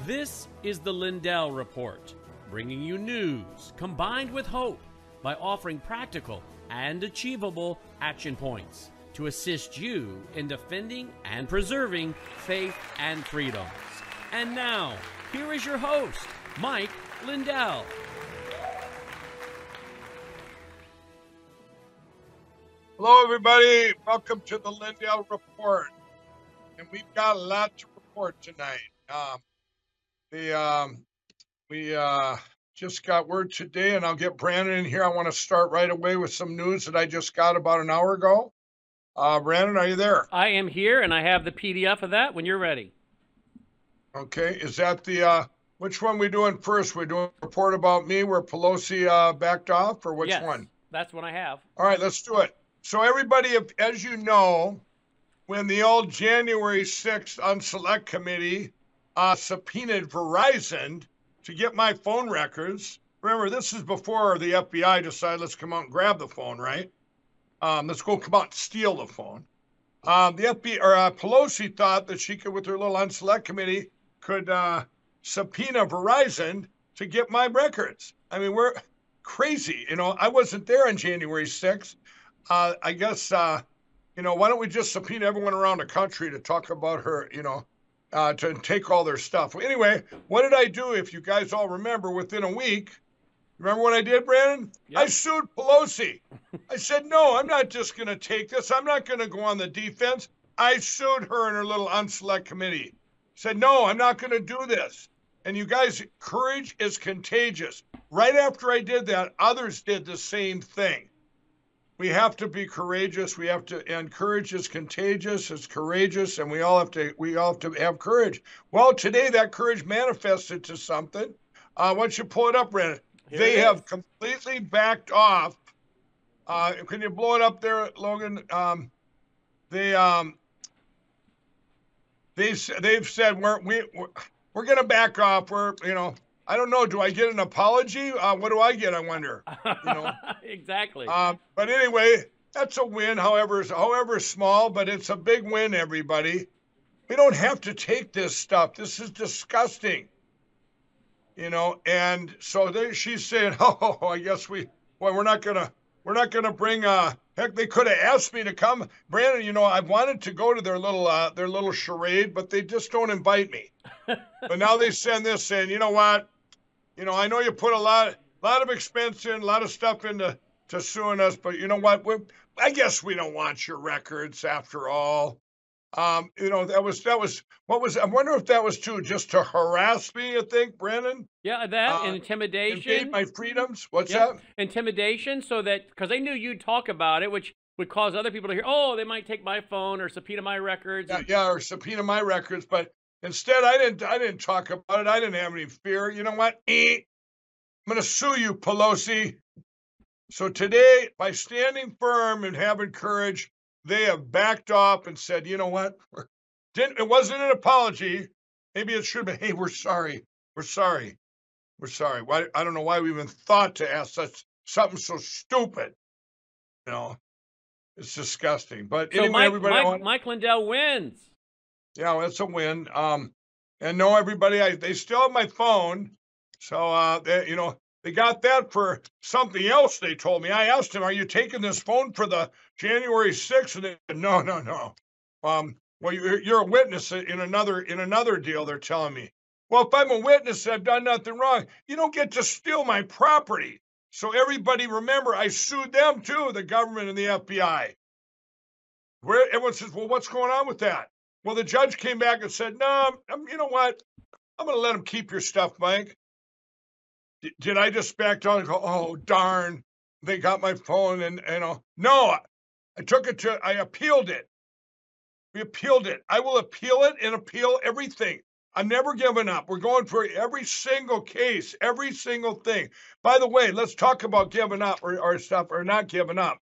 This is the Lindell Report, bringing you news combined with hope by offering practical and achievable action points to assist you in defending and preserving faith and freedoms. And now, here is your host, Mike Lindell. Hello, everybody. Welcome to the Lindell Report. And we've got a lot to report tonight. We just got word today, and I'll get Brandon in here. I want to start right away with some news that I just got about an hour ago. Brandon, are you there? I am here, and I have the PDF of that when you're ready. Okay. Is that the, which one we doing first? We're doing a report about me where Pelosi backed off, or which one? That's what I have. All right, let's do it. So everybody, as you know, when the old January 6th Unselect Committee subpoenaed Verizon to get my phone records. Remember, this is before the FBI decided, let's come out and grab the phone, right? Let's go come out and steal the phone. The FBI, or Pelosi thought that she could, with her little Unselect Committee, could subpoena Verizon to get my records. I mean, we're crazy. You know, I wasn't there on January 6th. I guess, you know, why don't we just subpoena everyone around the country to talk about her, you know, to take all their stuff. Well, anyway, what did I do? If you guys all remember, within a week, remember what I did, Brandon? Yep. I sued Pelosi. I said, no, I'm not just going to take this. I'm not going to go on the defense. I sued her and her little Unselect Committee. Said, no, I'm not going to do this. And you guys, courage is contagious. Right after I did that, others did the same thing. We have to be courageous. We have to, and courage is contagious. It's courageous, and we all have to have courage. Well, today that courage manifested to something. Why don't you pull it up, Brandon? They have completely backed off. Can you blow it up there, Logan? They've said we're going to back off. I don't know. Do I get an apology? What do I get? I wonder. You know. Exactly. But anyway, that's a win. However small, but it's a big win. Everybody, we don't have to take this stuff. This is disgusting. You know. And so she's saying, "Oh, I guess we're not gonna bring. Heck, they could have asked me to come, Brandon. You know, I wanted to go to their little charade, but they just don't invite me. But now they send this saying, you know what? You know, I know you put a lot of expense in, a lot of stuff into suing us, but you know what? I guess we don't want your records after all. You know, that was what was. I wonder if that was just to harass me. You think, Brandon? Yeah, that and intimidation. Invade my freedoms. What's that? Intimidation, so that because they knew you'd talk about it, which would cause other people to hear. Oh, they might take my phone or subpoena my records. Yeah, or subpoena my records, but. Instead, I didn't talk about it. I didn't have any fear. You know what? I'm going to sue you, Pelosi. So today, by standing firm and having courage, they have backed off and said, you know what? It wasn't an apology. Maybe it should have been, hey, we're sorry. We're sorry. We're sorry. Why? I don't know why we even thought to ask something so stupid. You know, it's disgusting. But so anyway, Mike Lindell wins. Yeah, that's a win. And no, everybody, they still have my phone. So, they got that for something else, they told me. I asked him, are you taking this phone for the January 6th? And they said, no. Well, you're a witness in another deal, they're telling me. Well, if I'm a witness, I've done nothing wrong. You don't get to steal my property. So everybody remember, I sued them too, the government and the FBI. Where everyone says, well, what's going on with that? Well, the judge came back and said, no, you know what? I'm going to let him keep your stuff, Mike. Did I just back down and go, oh, darn, they got my phone and, no, I appealed it. We appealed it. I will appeal it and appeal everything. I'm never giving up. We're going for every single case, every single thing. By the way, let's talk about giving up or stuff or not giving up.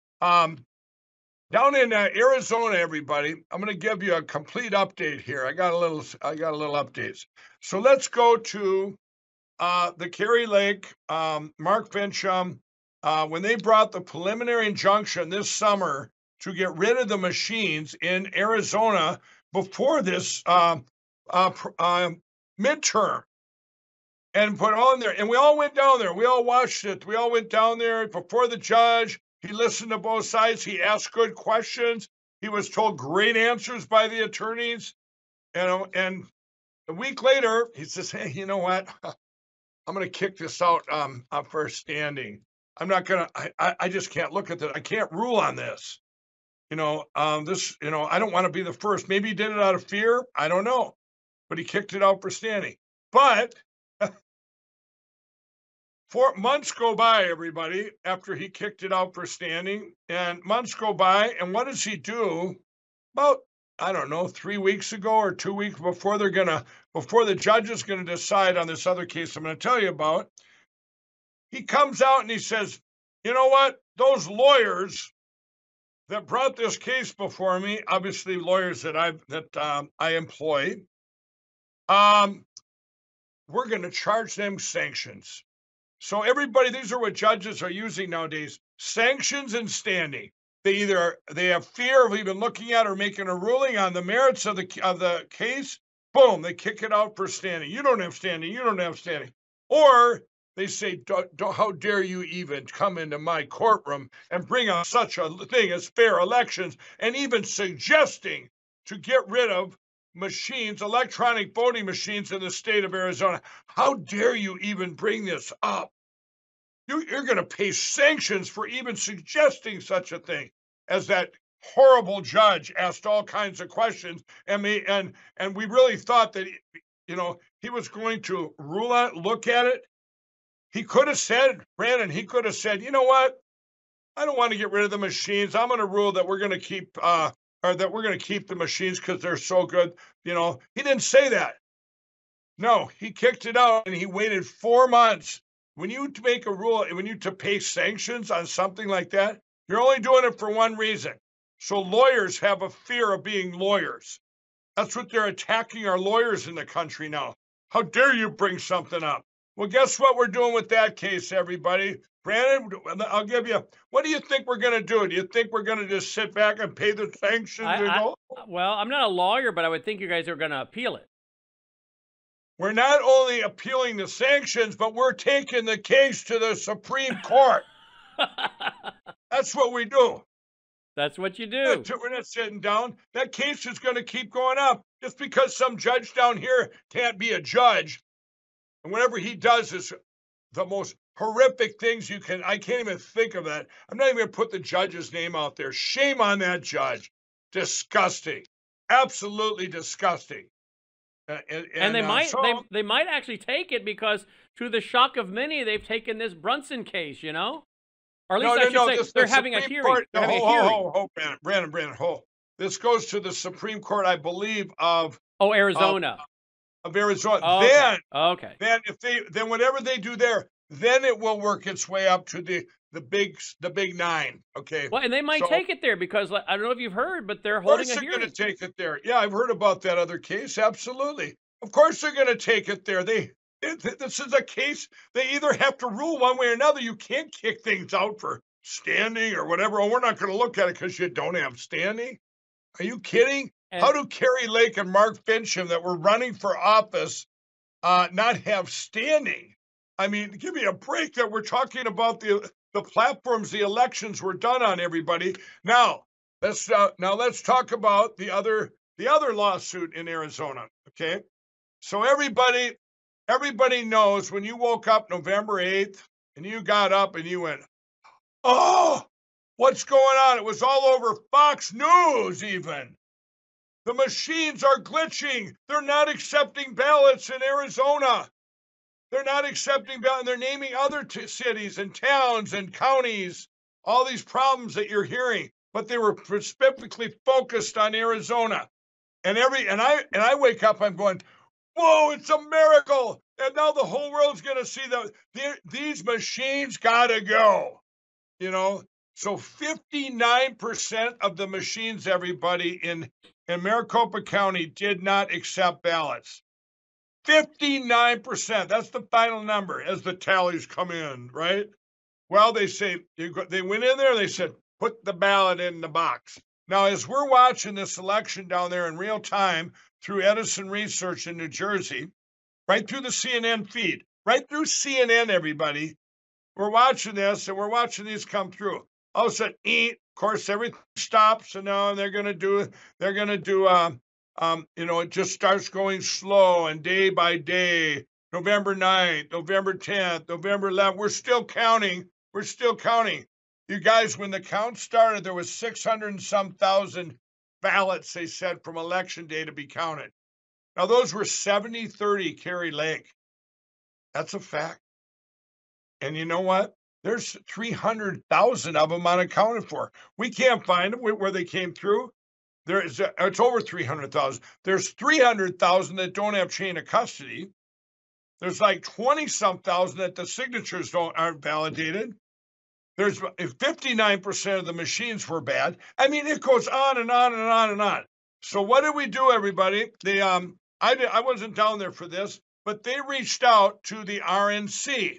Down in Arizona, everybody, I'm going to give you a complete update here. I got a little updates. So let's go to the Kari Lake, Mark Fincham, when they brought the preliminary injunction this summer to get rid of the machines in Arizona before this midterm and put on there. And we all went down there. We all watched it. We all went down there before the judge. He listened to both sides. He asked good questions. He was told great answers by the attorneys. And a week later, he says, hey, you know what? I'm going to kick this out for standing. I'm not going to, I just can't look at that. I can't rule on this. I don't want to be the first. Maybe he did it out of fear. I don't know. But he kicked it out for standing. But 4 months go by, everybody, after he kicked it out for standing. And months go by. And what does he do? About, I don't know, 3 weeks ago or 2 weeks before the judge is going to decide on this other case I'm going to tell you about, he comes out and he says, you know what? Those lawyers that brought this case before me, obviously lawyers that I employ, we're going to charge them sanctions. So everybody, these are what judges are using nowadays, sanctions and standing. They have fear of even looking at or making a ruling on the merits of the case. Boom, they kick it out for standing. You don't have standing. You don't have standing. Or they say, how dare you even come into my courtroom and bring up such a thing as fair elections, and even suggesting to get rid of machines, electronic voting machines in the state of Arizona. How dare you even bring this up? You're going to pay sanctions for even suggesting such a thing. As that horrible judge asked all kinds of questions, and we really thought that he was going to rule on it, look at it. He could have said, Brandon, you know what? I don't want to get rid of the machines. I'm going to rule that we're going to keep the machines because they're so good. He didn't say that. No, he kicked it out, and he waited 4 months. When you make a rule, when you to pay sanctions on something like that, you're only doing it for one reason. So lawyers have a fear of being lawyers. That's what they're attacking our lawyers in the country now. How dare you bring something up? Well, guess what we're doing with that case, everybody? Brandon, I'll give you, what do you think we're going to do? Do you think we're going to just sit back and pay the sanctions and go? Well, I'm not a lawyer, but I would think you guys are going to appeal it. We're not only appealing the sanctions, but we're taking the case to the Supreme Court. That's what we do. That's what you do. We're not sitting down. That case is going to keep going up. Just because some judge down here can't be a judge, and whatever he does is the most horrific things I can't even think of that. I'm not even going to put the judge's name out there. Shame on that judge. Disgusting. Absolutely disgusting. And they might actually take it because, to the shock of many, they've taken this Brunson case, Or at least I should say they're having a hearing. Brandon, hold. This goes to the Supreme Court, I believe, of Arizona. Of Arizona. Oh, Then whatever they do there, then it will work its way up to the big nine. Okay. Well, and they might take it there because I don't know if you've heard, but they're holding a hearing. Of course they're going to take it there. Yeah, I've heard about that other case. Absolutely. Of course they're going to take it there. This is a case. They either have to rule one way or another. You can't kick things out for standing or whatever. Oh, we're not going to look at it because you don't have standing. Are you kidding? How do Carrie Lake and Mark Fincham, that were running for office, not have standing? I mean, give me a break. That we're talking about the platforms the elections were done on, everybody. Now let's talk about the other lawsuit in Arizona. Okay, so everybody knows when you woke up November 8th and you got up and you went, oh, what's going on? It was all over Fox News even. The machines are glitching. They're not accepting ballots in Arizona. They're not accepting ballots, and they're naming other cities and towns and counties, all these problems that you're hearing, but they were specifically focused on Arizona. And I wake up, I'm going, whoa, it's a miracle. And now the whole world's going to see that these machines got to go. So 59% of the machines, everybody, in Maricopa County did not accept ballots. 59%. That's the final number as the tallies come in, right? Well, they say, they went in there, they said, put the ballot in the box. Now, as we're watching this election down there in real time through Edison Research in New Jersey, right through the CNN feed, right through CNN, everybody. We're watching this, and we're watching these come through. All of a sudden, of course, everything stops, and now they're going to do, it just starts going slow, and day by day, November 9th, November 10th, November 11th, we're still counting. We're still counting. You guys, when the count started, there was 600 and some thousand ballots, they said, from election day to be counted. Now, those were 70-30 Kari Lake. That's a fact. And you know what? There's 300,000 of them unaccounted for. We can't find them where they came through. It's over 300,000. There's 300,000 that don't have chain of custody. There's like 20-some thousand that the signatures aren't validated. There's 59% of the machines were bad. I mean, it goes on and on and on and on. So what did we do, everybody? I wasn't down there for this, but they reached out to the RNC.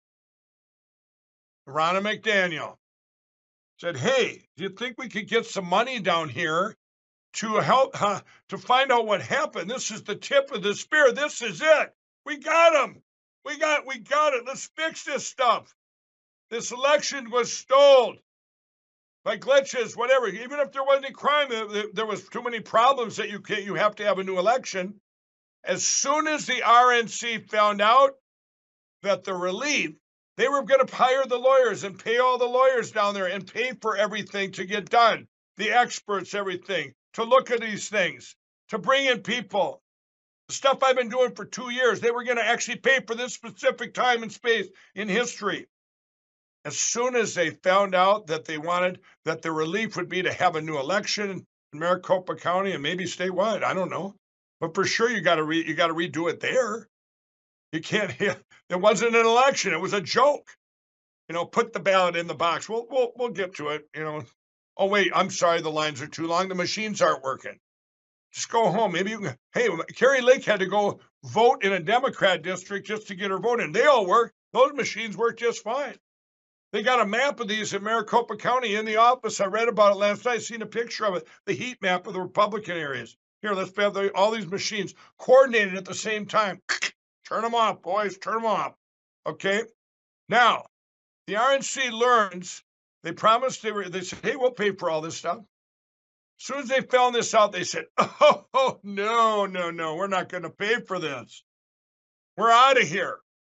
Ronna McDaniel said, hey, do you think we could get some money down here to help to find out what happened? This is the tip of the spear. This is it. We got them. We got it. Let's fix this stuff. This election was stolen by glitches, whatever. Even if there wasn't any crime, there was too many problems that you have to have a new election. As soon as the RNC found out that the relief, they were going to hire the lawyers and pay all the lawyers down there and pay for everything to get done, the experts, everything, to look at these things, to bring in people. The stuff I've been doing for 2 years, they were going to actually pay for this specific time and space in history. As soon as they found out that they wanted, that the relief would be to have a new election in Maricopa County and maybe statewide, I don't know. But for sure, you got to redo it there. You can't. It wasn't an election. It was a joke. Put the ballot in the box. We'll get to it. Oh wait, I'm sorry. The lines are too long. The machines aren't working. Just go home. Maybe you can. Hey, Kari Lake had to go vote in a Democrat district just to get her vote in. They all work. Those machines work just fine. They got a map of these in Maricopa County in the office. I read about it last night. Seen a picture of it. The heat map of the Republican areas. Here, let's have all these machines coordinated at the same time. Turn them off, boys. Turn them off. Okay? Now, the RNC learns, they promised, they said, hey, we'll pay for all this stuff. As soon as they found this out, they said, oh, no, we're not going to pay for this. We're out of here.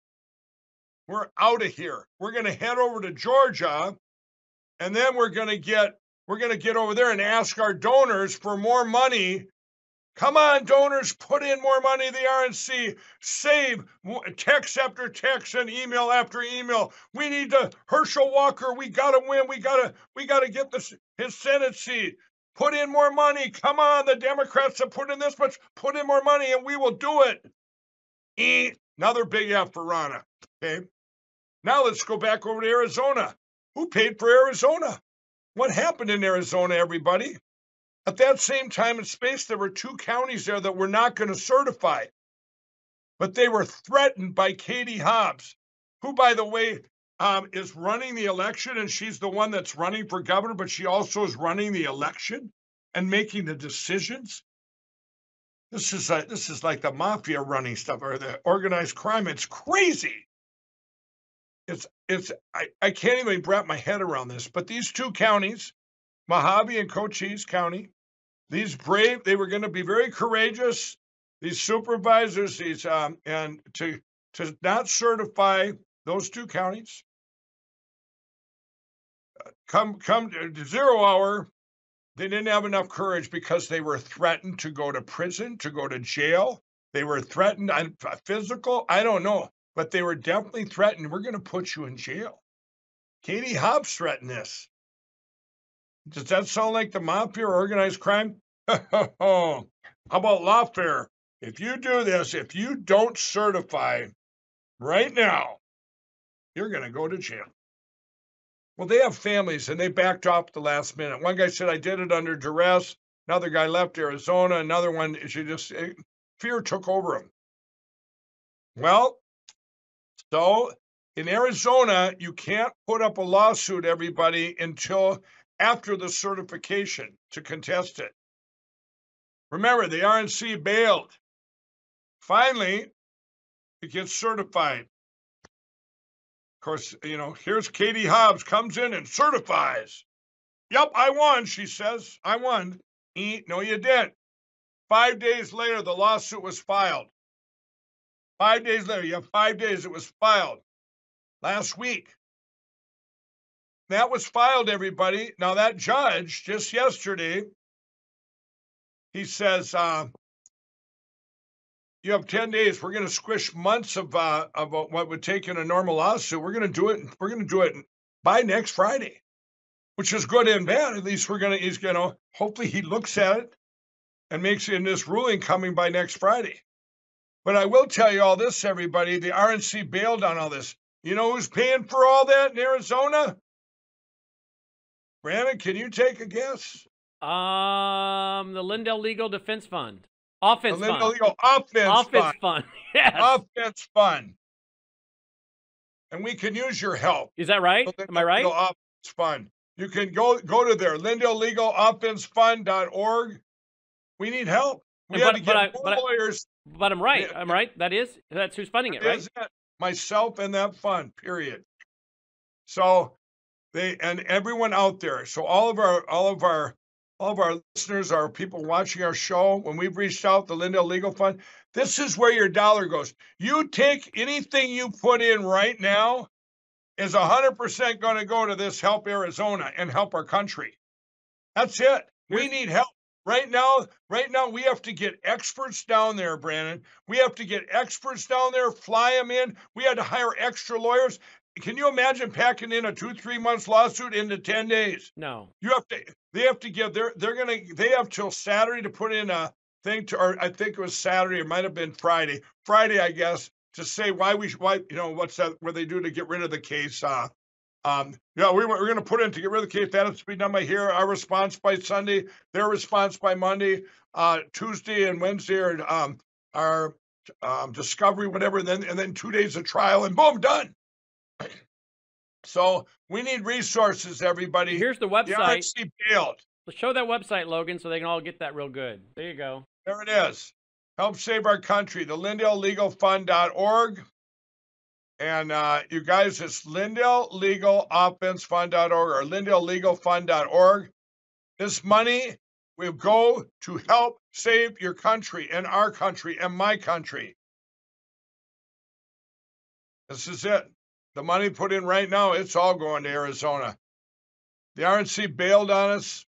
We're out of here. We're going to head over to Georgia, and then we're going to get over there and ask our donors for more money. Come on, donors, put in more money. The RNC, save text after text and email after email. We need Herschel Walker. We got to win. We got to get his Senate seat. Put in more money. Come on, the Democrats have put in this much. Put in more money, and we will do it. Another big F for Ronna. Okay. Now let's go back over to Arizona. Who paid for Arizona? What happened in Arizona, everybody? At that same time and space, there were 2 counties there that were not going to certify. But they were threatened by Katie Hobbs, who, by the way, is running the election, and she's the one that's running for governor, but she also is running the election and making the decisions. This is like the mafia running stuff, or the organized crime. It's crazy. I can't even wrap my head around this. But these 2 counties, Mojave and Cochise County, these brave, they were going to be very courageous. These supervisors, and to not certify those 2 counties. Come to 0 hour, they didn't have enough courage because they were threatened to go to prison, to go to jail. They were threatened on physical. I don't know, but they were definitely threatened. We're going to put you in jail. Katie Hobbs threatened this. Does that sound like the mafia or organized crime? How about lawfare? If you do this, if you don't certify right now, you're going to go to jail. Well, they have families, and they backed off the last minute. One guy said, I did it under duress. Another guy left Arizona. Another one, fear took over him. Well, so in Arizona, you can't put up a lawsuit, everybody, until after the certification to contest it. Remember, the RNC bailed. Finally, It gets certified. Of course, you know, here's Katie Hobbs comes in and certifies. Yep, I won, she says. I won. No, you didn't. 5 days later, the lawsuit was filed. 5 days later, you have 5 days, it was filed. Last week. That was filed, everybody. Now, that judge, just yesterday, he says, you have 10 days. We're going to squish months of what would take in a normal lawsuit. We're going to do it. We're going to do it by next Friday, which is good and bad. At least he's going to, hopefully he looks at it and makes it in this ruling coming by next Friday. But I will tell you all this, everybody, the RNC bailed on all this. You know who's paying for all that in Arizona? Brandon, can you take a guess? The Lindell Legal Defense Fund. Offense the Fund. Legal Offense Fund. Yes. Offense Fund. And we can use your help. Is that right? Am I right? Legal Offense Fund. You can go to there, LindellLegalOffenseFund.org. We need help. We had to get more lawyers. But I'm right. I'm right. That's who's funding it, right? Myself and that fund, period. So and everyone out there. So all of our listeners, our people watching our show, when we've reached out, the Lindell Legal Fund, this is where your dollar goes. You take anything you put in right now is 100% going to go to this Help Arizona and help our country. That's it. We need help. Right now, we have to get experts down there, Brandon. We have to get experts down there, fly them in. We had to hire extra lawyers. Can you imagine packing in a 2-3 months lawsuit into 10 days? No. They have to give, they have till Saturday to put in a thing or I think it was Saturday, it might have been Friday, I guess, to say why, what's that, where they do to get rid of the case. We're going to put in to get rid of the case. That has to be done by here. Our response by Sunday, their response by Monday, Tuesday and Wednesday are our discovery, whatever, and then 2 days of trial, and boom, done. So we need resources, everybody. Here's the website. The RNC bailed. Let's show that website, Logan, so they can all get that real good. There you go. There it is. Help save our country. The LindellLegalFund.org. And you guys, it's LindellLegalOffenseFund.org or LindellLegalFund.org. This money will go to help save your country and our country and my country. This is it. The money put in right now, it's all going to Arizona. The RNC bailed on us.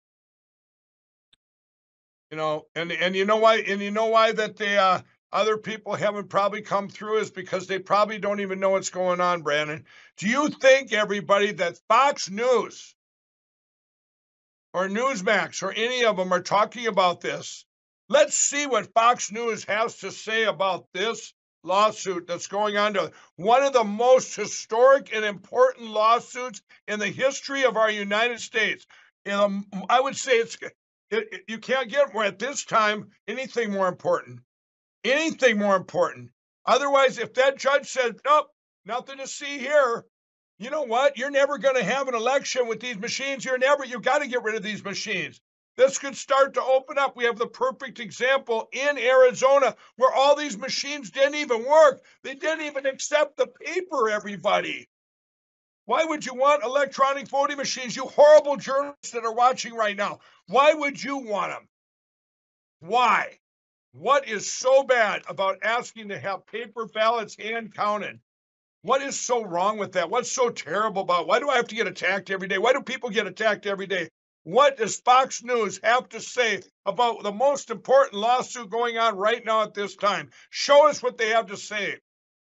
And you know why that the other people haven't probably come through is because they probably don't even know what's going on, Brandon. Do you think, everybody, that Fox News or Newsmax or any of them are talking about this? Let's see what Fox News has to say about this lawsuit that's going on to one of the most historic and important lawsuits in the history of our United States. I would say you can't get more at this time anything more important. Anything more important. Otherwise, if that judge said, nope, nothing to see here, you know what? You're never going to have an election with these machines. You've got to get rid of these machines. This could start to open up. We have the perfect example in Arizona where all these machines didn't even work. They didn't even accept the paper, everybody. Why would you want electronic voting machines, you horrible journalists that are watching right now? Why would you want them? Why? What is so bad about asking to have paper ballots hand counted? What is so wrong with that? What's so terrible about it? Why do I have to get attacked every day? Why do people get attacked every day? What does Fox News have to say about the most important lawsuit going on right now at this time? Show us what they have to say.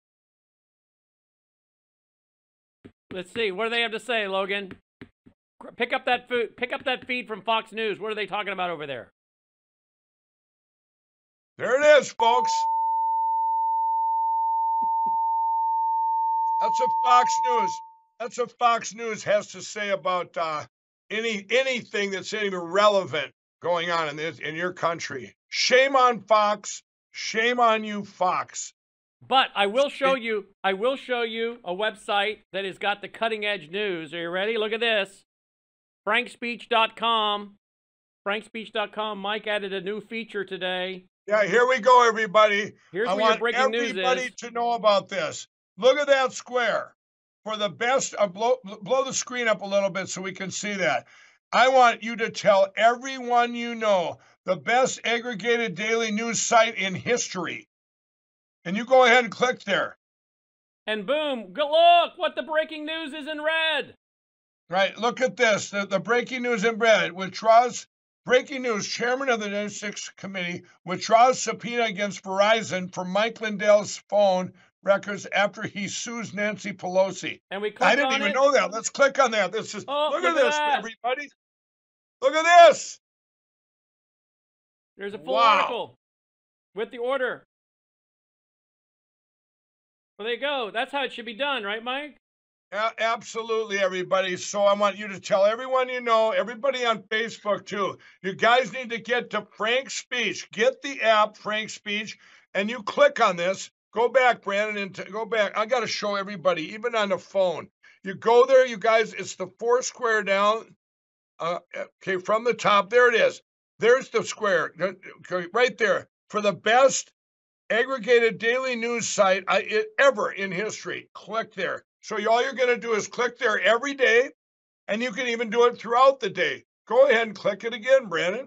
Let's see. What do they have to say, Logan? Pick up that feed from Fox News. What are they talking about over there? There it is, folks. That's what Fox News. That's what Fox News has to say about anything that's even relevant going on in your country. Shame on Fox. Shame on you, Fox. But I will show you a website that has got the cutting edge news. Are you ready? Look at this. FrankSpeech.com. FrankSpeech.com. Mike added a new feature today. Yeah, here we go, everybody. Here's I where your want breaking news everybody is. to know about this. Look at that square. For the best, blow the screen up a little bit so we can see that. I want you to tell everyone you know the best aggregated daily news site in history. And you go ahead and click there. And boom, look what the breaking news is in red. Right, look at this. The breaking news in red withdraws. Breaking news, chairman of the January 6th committee withdraws subpoena against Verizon for Mike Lindell's phone records after he sues Nancy Pelosi. And we I click didn't on even it. know that. Let's click on that. This is Oh, look look at at this, that. everybody. Look at this. There's a full Wow. article with the order. Well, there you go. That's how it should be done, right, Mike? Absolutely, everybody. So I want you to tell everyone you know, everybody on Facebook too. You guys need to get to Frank Speech. Get the app, Frank Speech, and you click on this. Go back, Brandon, and go back. I got to show everybody, even on the phone. You go there, you guys. It's the 4 square down. Okay, from the top, there it is. There's the square, right there for the best aggregated daily news site ever in history. Click there. So all you're going to do is click there every day, and you can even do it throughout the day. Go ahead and click it again, Brandon.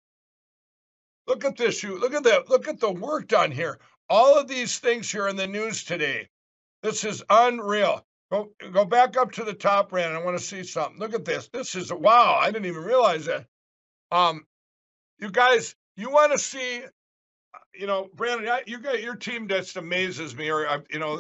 Look at this. Look at that. Look at the work done here. All of these things here in the news today. This is unreal. Go back up to the top, Brandon. I want to see something. Look at this. This is wow. I didn't even realize that. You guys, you want to see Brandon, you got your team just amazes me, or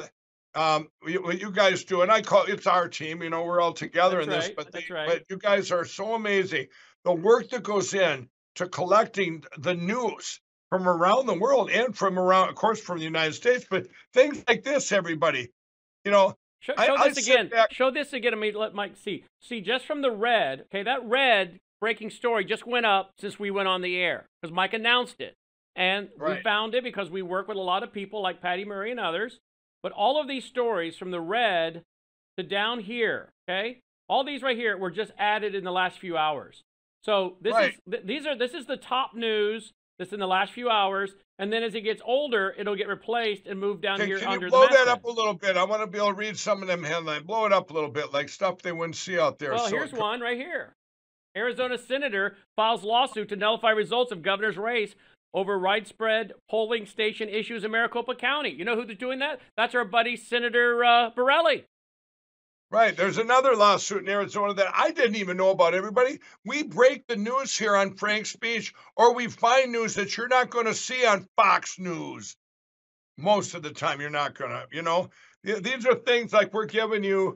what you guys do, and I call it's our team. We're all together in this, but but you guys are so amazing. The work that goes in to collecting the news from around the world and from around, of course, from the United States, but things like this, everybody, Show this again. Show this again. Let Mike see. See, just from the red. Okay, that red breaking story just went up since we went on the air because Mike announced it. And we found it because we work with a lot of people like Patty Murray and others. But all of these stories from the red to down here, okay? All these right here were just added in the last few hours. So this is the top news that's in the last few hours. And then as it gets older, it'll get replaced and move down here under the Blow that up a little bit. I want to be able to read some of them headlines. Blow it up a little bit, like stuff they wouldn't see out there. Well, here's one right here. Arizona senator files lawsuit to nullify results of governor's race over widespread polling station issues in Maricopa County. You know who's doing that? That's our buddy, Senator Borelli. Right. There's another lawsuit in Arizona that I didn't even know about, everybody. We break the news here on Frank Speech, or we find news that you're not going to see on Fox News. Most of the time, you're not going to, These are things like we're giving you,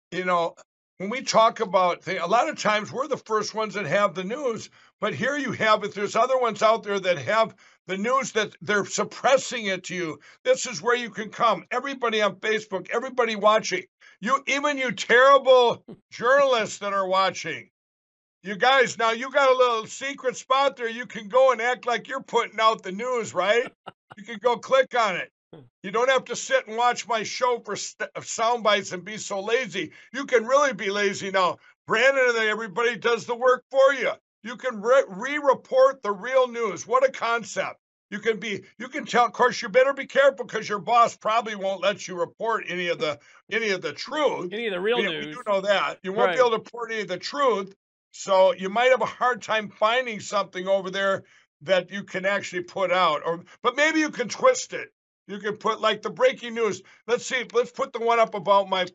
when we talk about things, a lot of times we're the first ones that have the news, but here you have it. There's other ones out there that have the news that they're suppressing it to you. This is where you can come. Everybody on Facebook, everybody watching, even you terrible journalists that are watching. You guys, now you got a little secret spot there. You can go and act like you're putting out the news, right? You can go click on it. You don't have to sit and watch my show for sound bites and be so lazy. You can really be lazy now. Brandon and everybody does the work for you. You can re-report the real news. What a concept. You can tell, of course, you better be careful because your boss probably won't let you report any of the truth. Any of the real news. We do know that. You won't be able to report any of the truth. So you might have a hard time finding something over there that you can actually put out. But maybe you can twist it. You can put like the breaking news. Let's see. Let's put the one up about my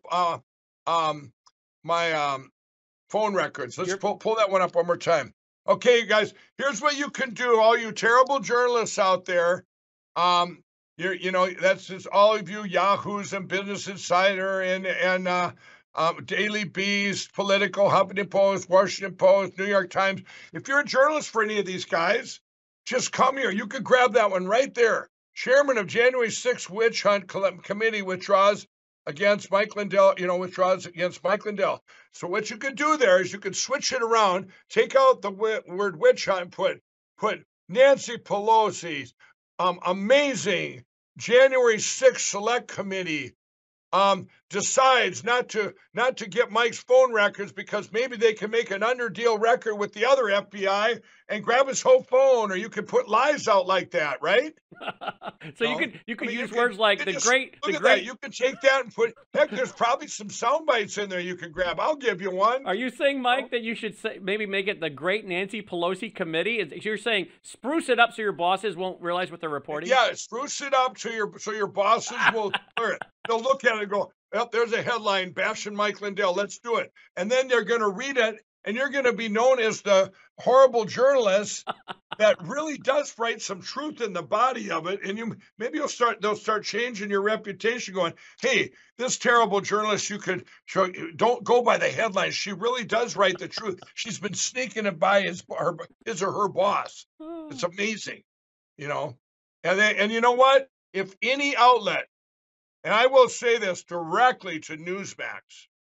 phone records. Let's pull that one up one more time. Okay, you guys. Here's what you can do. All you terrible journalists out there. That's just all of you Yahoos and Business Insider and Daily Beast, Political, Huffington Post, Washington Post, New York Times. If you're a journalist for any of these guys, just come here. You could grab that one right there. Chairman of January 6th witch hunt committee withdraws against Mike Lindell, withdraws against Mike Lindell. So what you could do there is you could switch it around, take out the word witch hunt, put Nancy Pelosi's amazing January 6th select committee. decides not to get Mike's phone records because maybe they can make an underdeal record with the other FBI and grab his whole phone, or you could put lies out like that, right? So you could use words like the great. That. You can take that and put. Heck, there's probably some sound bites in there you can grab. I'll give you one. Are you saying, Mike, that you should maybe make it the Great Nancy Pelosi Committee? You're saying spruce it up so your bosses won't realize what they're reporting? Yeah, spruce it up so your bosses will. They'll look at it and go, "Well, there's a headline bashing Mike Lindell. Let's do it." And then they're going to read it, and you're going to be known as the horrible journalist that really does write some truth in the body of it. And they'll start changing your reputation, going, "Hey, this terrible journalist, you could show, don't go by the headlines. She really does write the truth. She's been sneaking it by his or her boss." It's amazing, you know. And you know what? If any outlet, and I will say this directly to Newsmax,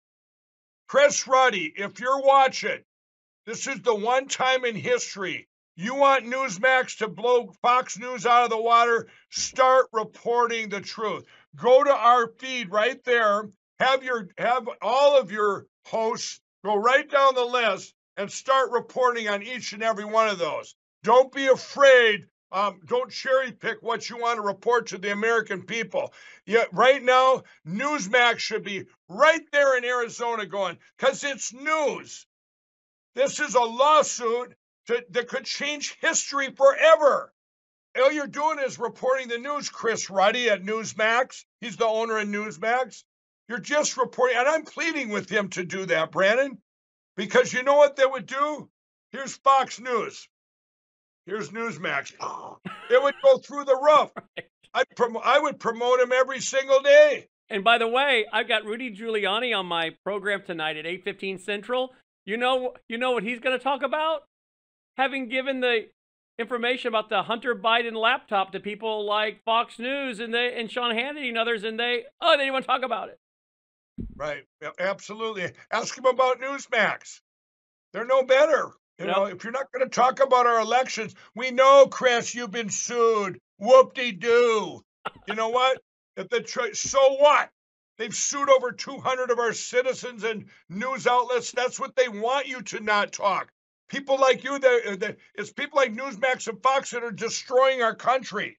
Chris Ruddy, if you're watching, this is the one time in history you want Newsmax to blow Fox News out of the water. Start reporting the truth. Go to our feed right there. Have all of your hosts go right down the list and start reporting on each and every one of those. Don't be afraid. Don't cherry pick what you want to report to the American people. Yeah, right now, Newsmax should be right there in Arizona going, because it's news. This is a lawsuit that could change history forever. All you're doing is reporting the news, Chris Ruddy at Newsmax. He's the owner of Newsmax. You're just reporting, and I'm pleading with him to do that, Brandon, because you know what they would do? Here's Fox News. Here's Newsmax. It would go through the roof. I would promote him every single day. And by the way, I've got Rudy Giuliani on my program tonight at 8:15 Central. You know what he's going to talk about? Having given the information about the Hunter Biden laptop to people like Fox News and Sean Hannity and others, and they didn't want to talk about it. Right. Yeah, absolutely. Ask him about Newsmax. They're no better. You know, if you're not going to talk about our elections, we know, Chris, you've been sued. Whoop-de-doo. You know what? So what? They've sued over 200 of our citizens and news outlets. That's what they want you to not talk. People like you, it's people like Newsmax and Fox that are destroying our country.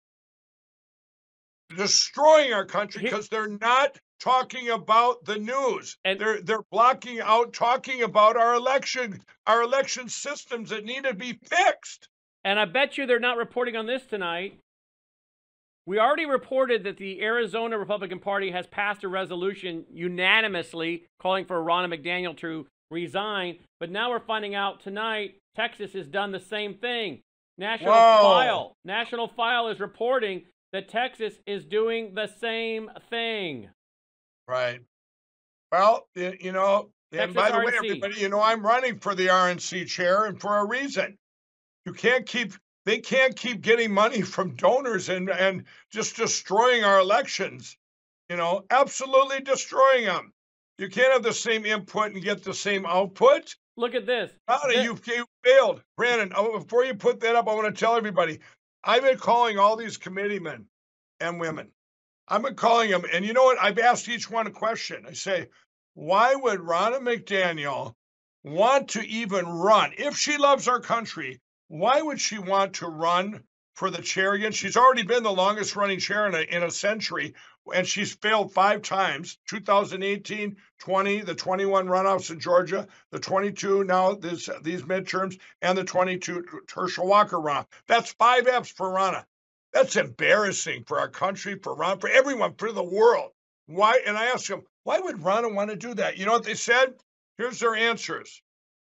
Destroying our country because they're not talking about the news. And they're blocking out talking about our election systems that need to be fixed. And I bet you they're not reporting on this tonight. We already reported that the Arizona Republican Party has passed a resolution unanimously calling for Ronna McDaniel to resign. But now we're finding out tonight Texas has done the same thing. National File is reporting that Texas is doing the same thing. Right. Well, you know, and by the way, everybody, you know, I'm running for the RNC chair, and for a reason. They can't keep getting money from donors and just destroying our elections. You know, absolutely destroying them. You can't have the same input and get the same output. Look at this. You failed. Brandon, before you put that up, I want to tell everybody, I've been calling all these committeemen and women. I've been calling them, and you know what? I've asked each one a question. I say, why would Ronna McDaniel want to even run? If she loves our country, why would she want to run for the chair again? She's already been the longest running chair in a century, and she's failed 5 times, 2018, 20, the 21 runoffs in Georgia, the 22 now these midterms, and the 22 Herschel Walker runoff. That's 5 Fs for Ronna. That's embarrassing for our country, for Ronna, for everyone, for the world. Why? And I asked them, why would Ronna want to do that? You know what they said? Here's their answers.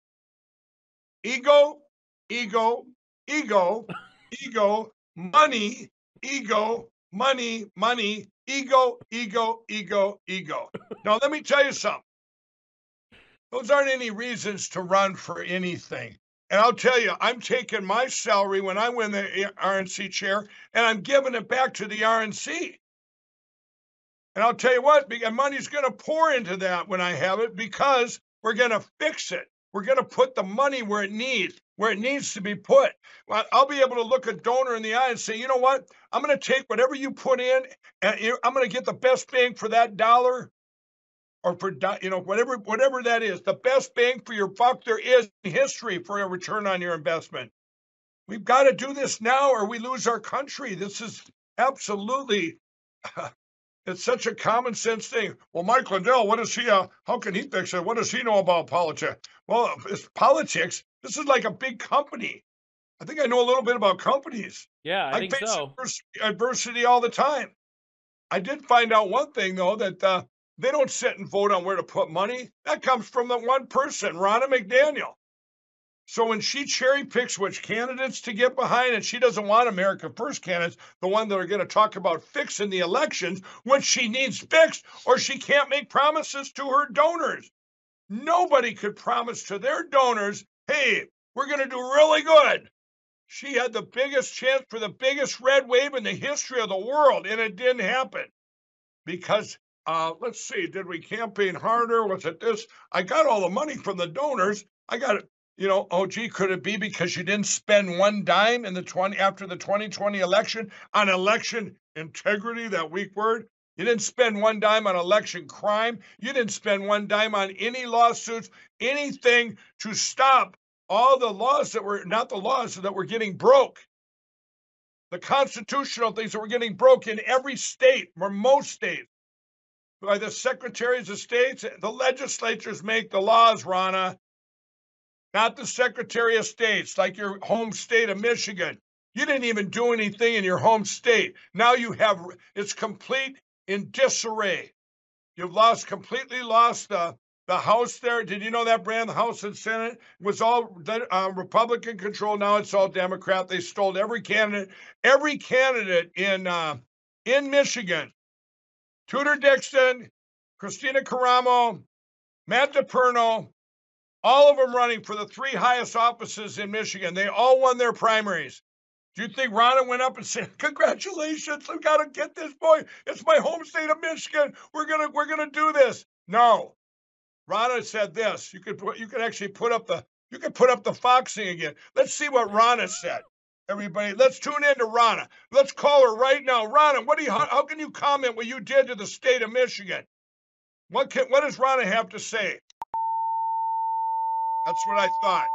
Ego, ego, ego, ego, money, ego, money, money, ego, ego, ego, ego. Now, let me tell you something. Those aren't any reasons to run for anything. And I'll tell you, I'm taking my salary when I win the RNC chair, and I'm giving it back to the RNC. And I'll tell you what, money's going to pour into that when I have it, because we're going to fix it. We're going to put the money where it needs to be put. I'll be able to look a donor in the eye and say, you know what? I'm going to take whatever you put in, and I'm going to get the best bang for that dollar. or for, whatever that is. The best bang for your buck there is in history for a return on your investment. We've got to do this now or we lose our country. This is absolutely, it's such a common sense thing. Well, Mike Lindell, what is he, how can he fix it? What does he know about politics? Well, it's politics. This is like a big company. I think I know a little bit about companies. Yeah, I think face so. adversity all the time. I did find out one thing, though, that they don't sit and vote on where to put money. That comes from the one person, Ronna McDaniel. So when she cherry picks which candidates to get behind, and she doesn't want America First candidates, the one that are going to talk about fixing the elections, which she needs fixed, or she can't make promises to her donors. Nobody could promise to their donors, hey, we're going to do really good. She had the biggest chance for the biggest red wave in the history of the world, and it didn't happen. Because, let's see, did we campaign harder? Was it this? I got all the money from the donors. I got it. Could it be because you didn't spend one dime after the 2020 election on election integrity, that weak word? You didn't spend one dime on election crime. You didn't spend one dime on any lawsuits, anything to stop all the laws that were not the laws that were getting broke. The constitutional things that were getting broke in every state, or most states, by the secretaries of states. The legislatures make the laws, Ronna. Not the Secretary of States, like your home state of Michigan. You didn't even do anything in your home state. Now it's complete in disarray. You've completely lost the House there. Did you know that, Brand? The House and Senate was all Republican control. Now it's all Democrat. They stole every candidate in Michigan. Tudor Dixon, Christina Caramo, Matt DePerno, all of them running for the 3 highest offices in Michigan. They all won their primaries. Do you think Ronna went up and said, "Congratulations, I've got to get this boy. It's my home state of Michigan. We're gonna do this"? No. Ronna said this. You could actually put up the foxing again. Let's see what Ronna said. Everybody, let's tune in to Ronna. Let's call her right now. Ronna, how can you comment what you did to the state of Michigan? What does Ronna have to say? That's what I thought.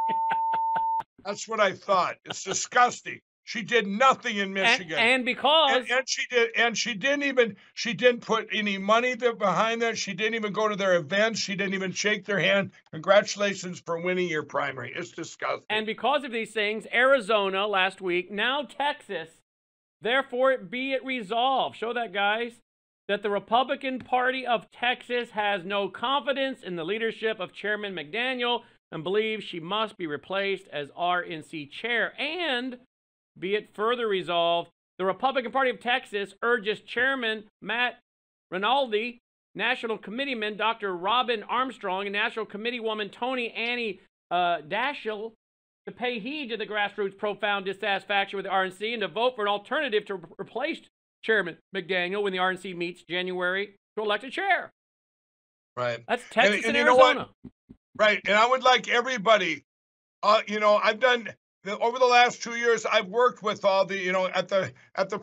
That's what I thought. It's disgusting. She did nothing in Michigan, and because she didn't put any money behind that. She didn't even go to their events. She didn't even shake their hand. Congratulations for winning your primary. It's disgusting. And because of these things, Arizona last week, now Texas, therefore be it resolved. Show that, guys, that the Republican Party of Texas has no confidence in the leadership of Chairman McDaniel and believes she must be replaced as RNC chair. And be it further resolved, the Republican Party of Texas urges Chairman Matt Rinaldi, National Committeeman Dr. Robin Armstrong, and National Committeewoman Tony Annie Daschle to pay heed to the grassroots' profound dissatisfaction with the RNC and to vote for an alternative to replace Chairman McDaniel when the RNC meets January to elect a chair. Right. That's Texas and Arizona. You know what? Right. And I would like everybody, I've done, over the last 2 years, I've worked with all the, at the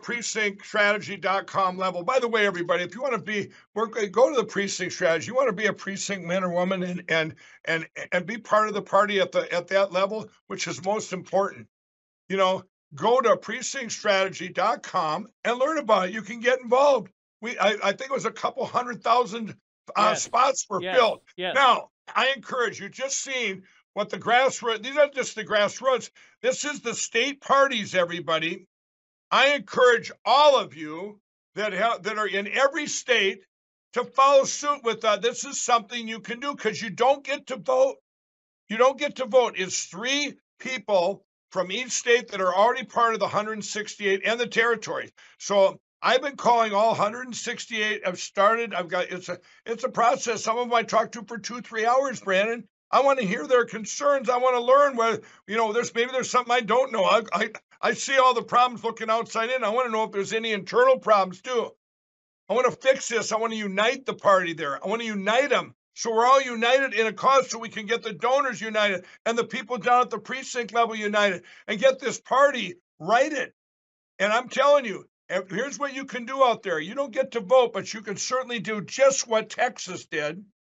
precinctstrategy.com level. By the way, everybody, if you want to go to the Precinct Strategy. You want to be a precinct man or woman and be part of the party at that level, which is most important. Go to precinctstrategy.com and learn about it. You can get involved. I think it was a couple 100,000 spots were filled. Yes. Now, I encourage you, just seeing what the grassroots, these aren't just the grassroots, this is the state parties, everybody. I encourage all of you that are in every state to follow suit with that. This is something you can do because you don't get to vote. You don't get to vote. It's 3 people from each state that are already part of the 168 and the territories. So I've been calling all 168. I've started. It's a process. Some of them I talked to for 2-3 hours, Brandon. I want to hear their concerns. I want to learn whether, there's something I don't know. I see all the problems looking outside in. I want to know if there's any internal problems too. I want to fix this. I want to unite the party there. I want to unite them. So we're all united in a cause so we can get the donors united and the people down at the precinct level united and get this party righted. And I'm telling you, here's what you can do out there. You don't get to vote, but you can certainly do just what Texas did.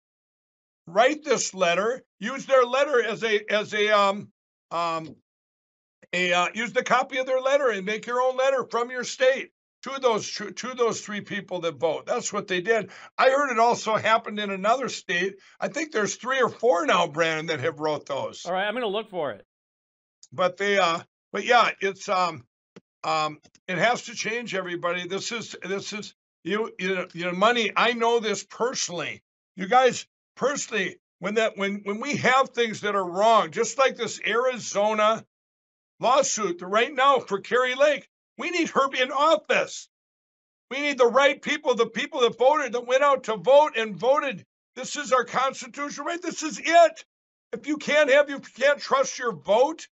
write this letter, use their letter use the copy of their letter and make your own letter from your state to those three people that vote. That's what they did. I heard it also happened in another state. I think there's 3 or 4 now, Brandon, that have wrote those. All right, I'm going to look for it. But but yeah, it's it has to change, everybody. This is you know money. I know this personally. You guys personally, when we have things that are wrong, just like this Arizona lawsuit right now for Kari Lake, we need her in office. We need the right people, the people that voted, that went out to vote and voted. This is our constitutional right. This is it. If you can't trust your vote,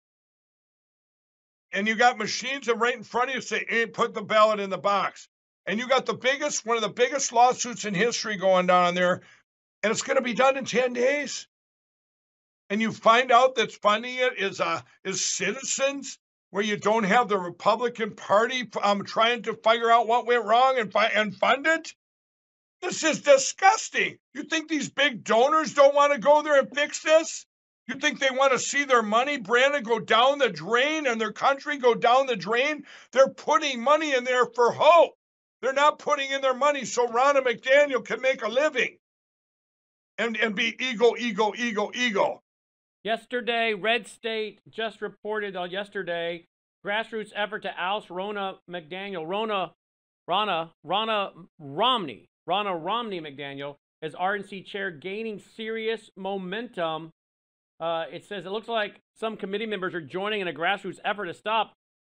and you got machines that right in front of you say, hey, put the ballot in the box. And you got one of the biggest lawsuits in history going down there, and it's going to be done in 10 days. And you find out that funding it is citizens, where you don't have the Republican Party trying to figure out what went wrong and fund it. This is disgusting. You think these big donors don't want to go there and fix this? You think they want to see their money, Brandon, go down the drain and their country go down the drain? They're putting money in there for hope. They're not putting in their money so Ronna McDaniel can make a living and be ego. Yesterday, Red State just reported on yesterday, grassroots effort to oust Ronna McDaniel, Ronna Romney McDaniel as RNC chair, gaining serious momentum. It says it looks like some committee members are joining in a grassroots effort to stop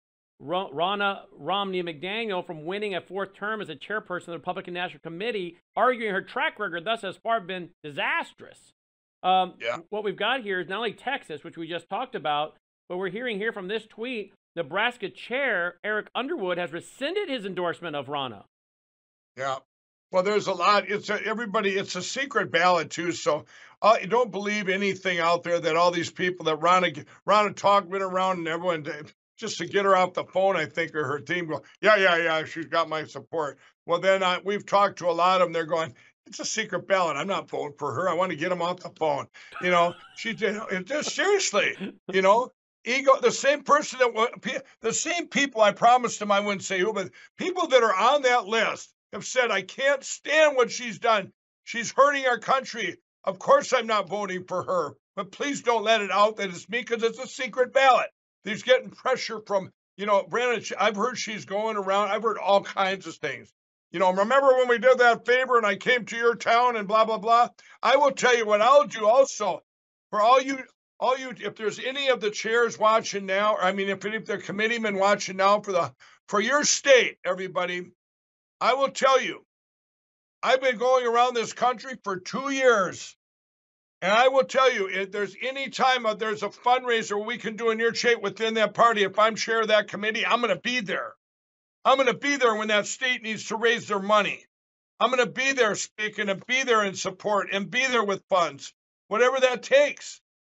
Ronna Romney McDaniel from winning a 4th term as a chairperson of the Republican National Committee, arguing her track record thus has far been disastrous. What we've got here is not only Texas, which we just talked about, but we're hearing here from this tweet, Nebraska Chair Eric Underwood has rescinded his endorsement of Ronna. Yeah. Well, there's a lot. It's a secret ballot too. So you don't believe anything out there that all these people that Ronna Talkman around and everyone just to get her off the phone, I think, or her team go, yeah, she's got my support. Well, then we've talked to a lot of them. They're going, it's a secret ballot. I'm not voting for her. I want to get them off the phone. You know, she did. Just seriously, you know, ego. The same person the same people. I promised them I wouldn't say who, but people that are on that list have said, I can't stand what she's done. She's hurting our country. Of course, I'm not voting for her. But please don't let it out that it's me, because it's a secret ballot. He's getting pressure from, you know, Brandon. I've heard she's going around. I've heard all kinds of things. You know, remember when we did that favor and I came to your town and blah, blah, blah? I will tell you what I'll do also for all you, if there's any of the chairs watching now, or I mean, if any of the committeemen watching now for your state, everybody, I will tell you, I've been going around this country for 2 years. And I will tell you, if there's any time there's a fundraiser we can do in your state within that party, if I'm chair of that committee, I'm going to be there. I'm going to be there when that state needs to raise their money. I'm going to be there speaking and be there in support and be there with funds, whatever that takes.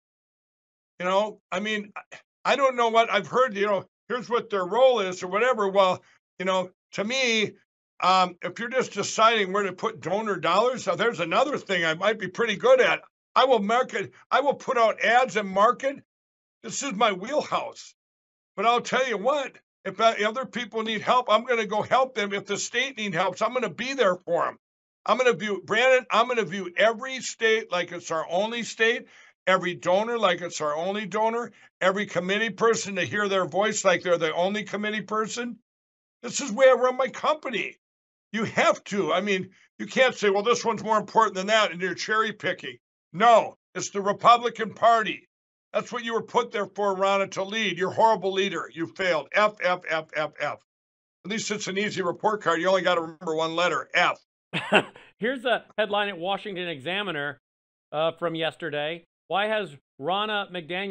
You know, I mean, I don't know what I've heard, you know, here's what their role is or whatever. Well, you know, to me, if you're just deciding where to put donor dollars, now there's another thing I might be pretty good at. I will put out ads and market. This is my wheelhouse. But I'll tell you what, if other people need help, I'm going to go help them. If the state needs help, I'm going to be there for them. I'm going to view every state like it's our only state, every donor like it's our only donor, every committee person to hear their voice like they're the only committee person. This is the way I run my company. You have to. I mean, you can't say, well, this one's more important than that, and you're cherry picking. No, it's the Republican Party. That's what you were put there for, Ronna, to lead. You're a horrible leader. You failed. F. At least it's an easy report card. You only got to remember one letter, F. Here's a headline at Washington Examiner from yesterday. What has Ronna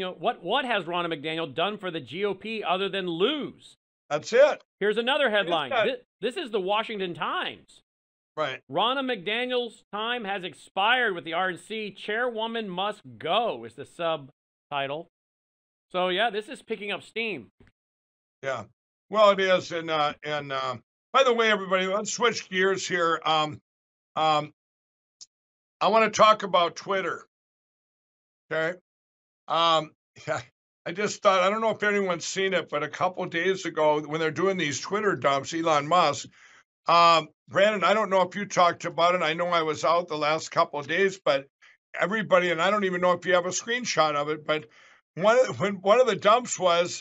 McDaniel done for the GOP other than lose? That's it. Here's another headline. This is the Washington Times. Right. Ronna McDaniel's time has expired with the RNC. Chairwoman must go is the subtitle. So yeah, this is picking up steam. Yeah. Well, it is. And by the way, everybody, let's switch gears here. I want to talk about Twitter. Okay. Yeah, I just thought, I don't know if anyone's seen it, but a couple days ago, when they're doing these Twitter dumps, Elon Musk, Brandon, I don't know if you talked about it. I know I was out the last couple of days, but everybody, and I don't even know if you have a screenshot of it, but one of the dumps was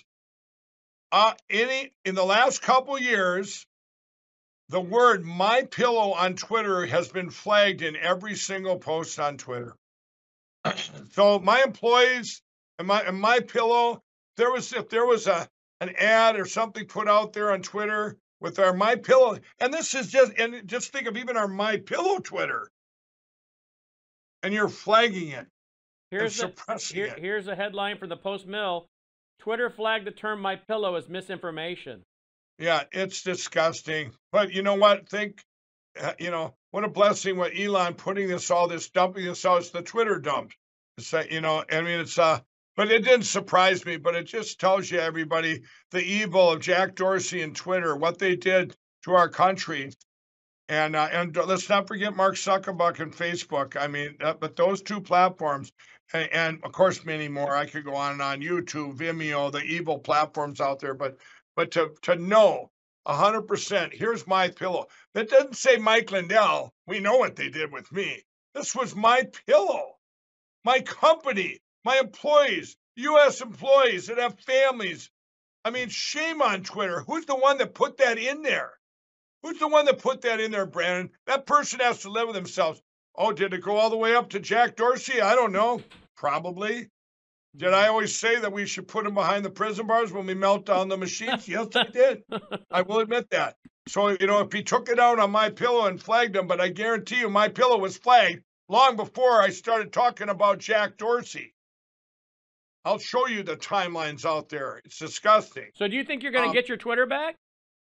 in the last couple years, the word "my pillow" on Twitter has been flagged in every single post on Twitter. So my employees and my pillow, if there was an ad or something put out there on Twitter with our My Pillow, and this is just think of even our My Pillow Twitter, and you're flagging it and suppressing it. Here's a headline from the Post-Mill. Twitter flagged the term "my pillow" as misinformation. Yeah, it's disgusting. But you know what? What a blessing with Elon putting dumping this out. It's the Twitter dump. It's I mean, but it didn't surprise me, but it just tells you, everybody, the evil of Jack Dorsey and Twitter, what they did to our country. And let's not forget Mark Zuckerberg and Facebook. I mean, but those two platforms, and of course many more. I could go on and on. YouTube, Vimeo, the evil platforms out there. But to know 100%, here's my pillow. That doesn't say Mike Lindell. We know what they did with me. This was my pillow, my company, my employees, U.S. employees that have families. I mean, shame on Twitter. Who's the one that put that in there? Who's the one that put that in there, Brandon? That person has to live with themselves. Oh, did it go all the way up to Jack Dorsey? I don't know. Probably. Did I always say that we should put him behind the prison bars when we melt down the machines? Yes, I did. I will admit that. So, if he took it out on my pillow and flagged him, but I guarantee you my pillow was flagged long before I started talking about Jack Dorsey. I'll show you the timelines out there. It's disgusting. So do you think you're going to get your Twitter back?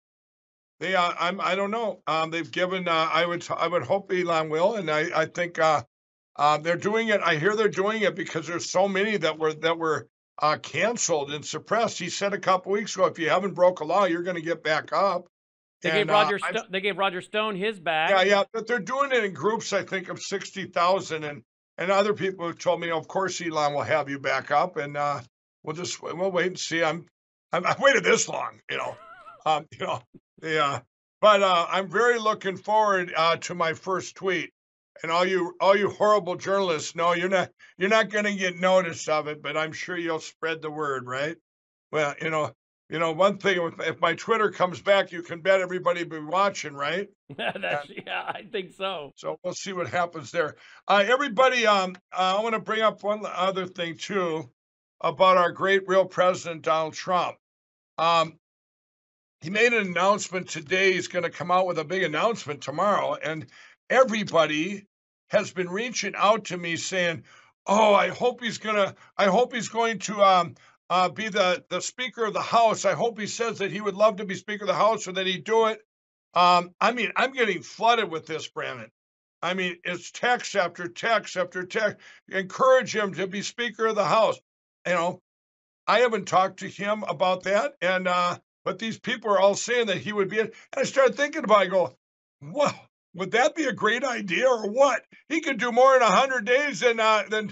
I don't know. They've given. I would hope Elon will, and I think they're doing it. I hear they're doing it because there's so many that were canceled and suppressed. He said a couple weeks ago, if you haven't broke a law, you're going to get back up. They gave Roger Stone his back. Yeah, but they're doing it in groups, I think, of 60,000, and other people have told me, of course, Elon will have you back up, and we'll wait and see. I've waited this long, Yeah, but I'm very looking forward to my first tweet. And all you horrible journalists know you're not going to get notice of it, but I'm sure you'll spread the word, right? Well, one thing, if my Twitter comes back, you can bet everybody will be watching, right? Yeah, I think so. So we'll see what happens there. Everybody, I want to bring up one other thing too about our great real president Donald Trump. He made an announcement today. He's going to come out with a big announcement tomorrow. And everybody has been reaching out to me saying, oh, I hope he's going to be the Speaker of the House. I hope he says that he would love to be Speaker of the House or that he'd do it. I mean, I'm getting flooded with this, Brandon. I mean, it's text after text after text. Encourage him to be Speaker of the House. I haven't talked to him about that. And, but these people are all saying that he would be it. And I started thinking about it. I go, wow, would that be a great idea or what? He could do more in 100 days than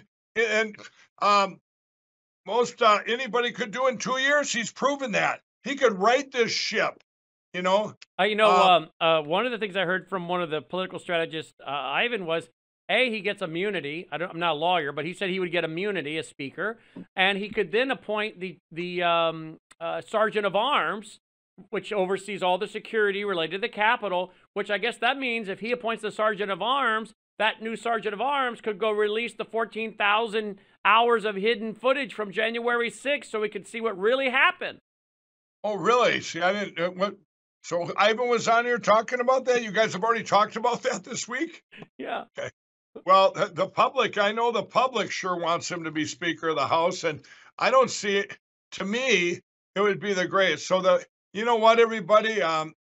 most anybody could do in 2 years. He's proven that. He could right this ship, one of the things I heard from one of the political strategists, Ivan, was, he gets immunity. I'm not a lawyer, but he said he would get immunity as Speaker, and he could then appoint the Sergeant of Arms, which oversees all the security related to the Capitol, which I guess that means if he appoints the Sergeant of Arms, that new Sergeant of Arms could go release the 14,000 hours of hidden footage from January 6th so we could see what really happened. Oh, really? See, I didn't. So Ivan was on here talking about that? You guys have already talked about that this week? Yeah. Okay. Well, the public, I know the public sure wants him to be Speaker of the House, and I don't see it. To me, it would be the greatest. So you know what, everybody?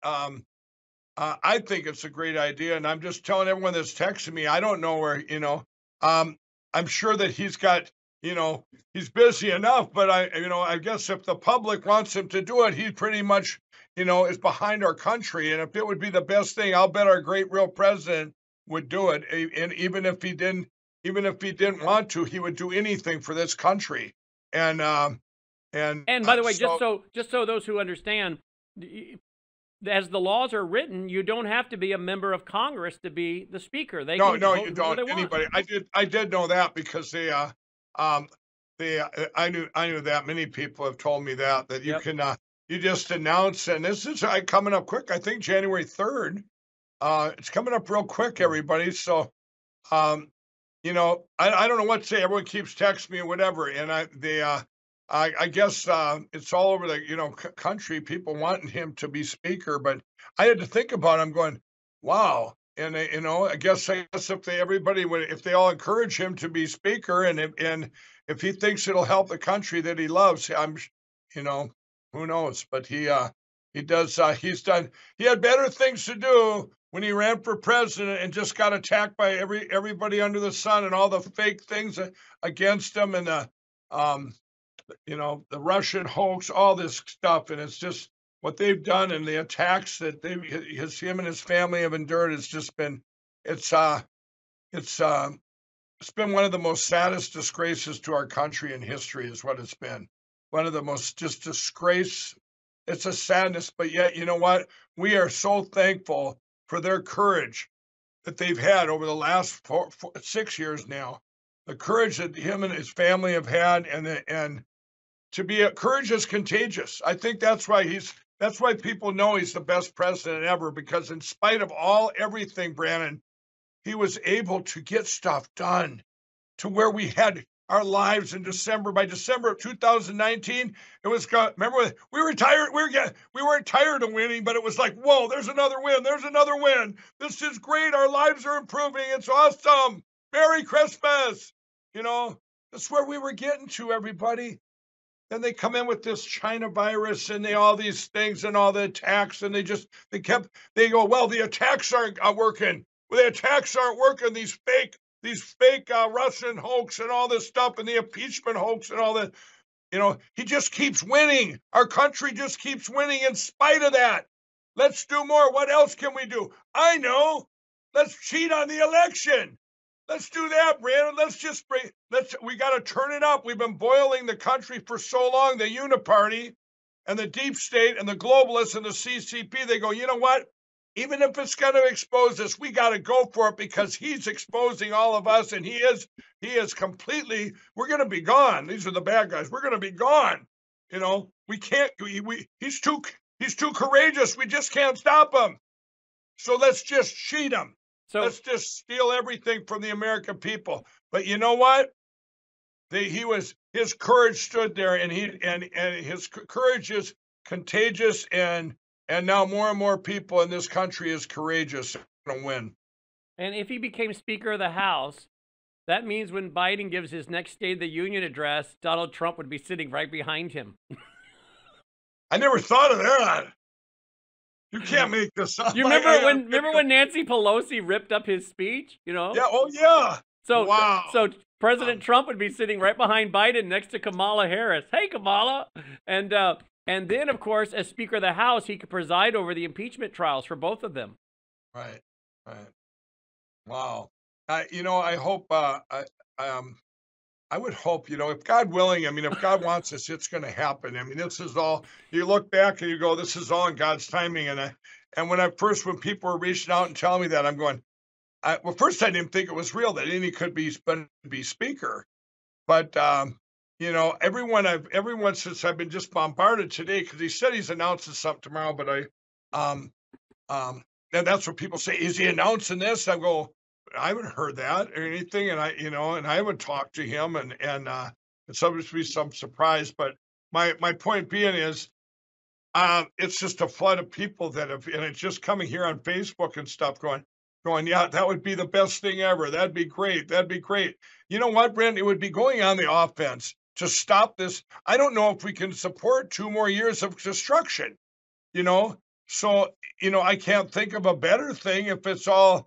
I think it's a great idea, and I'm just telling everyone that's texting me. I don't know where, I'm sure that he's got, he's busy enough, but I guess if the public wants him to do it, he pretty much, is behind our country. And if it would be the best thing, I'll bet our great real president would do it. And even if he didn't want to, he would do anything for this country. And by the way, so just so those who understand, as the laws are written, you don't have to be a member of Congress to be the speaker. They no, can no, vote you whoever don't. they want. Anybody, I did know that because I knew that many people have told me that you Yep. can you just announce, and this is coming up quick. I think January 3rd. It's coming up real quick, everybody. So, you know, I don't know what to say. Everyone keeps texting me or whatever, and I guess it's all over the country. People wanting him to be speaker, but I had to think about it. I'm going, wow. And I guess if they all encourage him to be speaker, and if he thinks it'll help the country that he loves, who knows? But he does. He had better things to do when he ran for president and just got attacked by everybody under the sun and all the fake things against him, and the Russian hoax, all this stuff. And it's just what they've done and the attacks that him and his family have endured. It's just been, it's been one of the most saddest disgraces to our country in history is what it's been. One of the most just disgrace. It's a sadness, but yet, you know what? We are so thankful for their courage that they've had over the last 6 years now. The courage that him and his family have had, and to be courage is contagious. I think that's why people know he's the best president ever, because in spite of everything, Brandon, he was able to get stuff done to where we had our lives in December. By December of 2019, it was, remember, we were tired. We weren't tired of winning, but it was like, whoa, there's another win. There's another win. This is great. Our lives are improving. It's awesome. Merry Christmas. That's where we were getting to, everybody. Then they come in with this China virus and all these things and all the attacks, and they go, well, the attacks aren't working. Well, the attacks aren't working. These fake Russian hoax and all this stuff, and the impeachment hoax and all that. He just keeps winning. Our country just keeps winning in spite of that. Let's do more. What else can we do? I know. Let's cheat on the election. Let's do that, Brandon. We got to turn it up. We've been boiling the country for so long. The Uniparty and the deep state and the globalists and the CCP, they go, you know what? Even if it's going to expose us, we got to go for it, because he's exposing all of us, and he is completely, we're going to be gone. These are the bad guys. We're going to be gone. We can't, he's too courageous. We just can't stop him. So let's just cheat him. So let's just steal everything from the American people. But you know what? His courage stood there, and his courage is contagious, and now more and more people in this country is courageous and win. And if he became Speaker of the House, that means when Biden gives his next State of the Union address, Donald Trump would be sitting right behind him. I never thought of that. You can't make this up. You remember when Nancy Pelosi ripped up his speech? Yeah. Oh, yeah. So wow. So President Trump would be sitting right behind Biden, next to Kamala Harris. Hey, Kamala. And then, of course, as Speaker of the House, he could preside over the impeachment trials for both of them. Right. Wow. I hope. I would hope, if God willing, if God wants this, it's going to happen. This is all, you look back and you go, this is all in God's timing. And when people were reaching out and telling me that, I'm going, first I didn't think it was real that any could be speaker. But, everyone since I've been just bombarded today, because he said he's announcing something tomorrow, but and that's what people say, is he announcing this? I go, I haven't heard that or anything, and I haven't talked to him, and it's supposed to be some surprise. But my point being is, it's just a flood of people and it's just coming here on Facebook and stuff, going, yeah, that would be the best thing ever. That'd be great. You know what, Brent? It would be going on the offense to stop this. I don't know if we can support 2 more years of destruction. So I can't think of a better thing if it's all,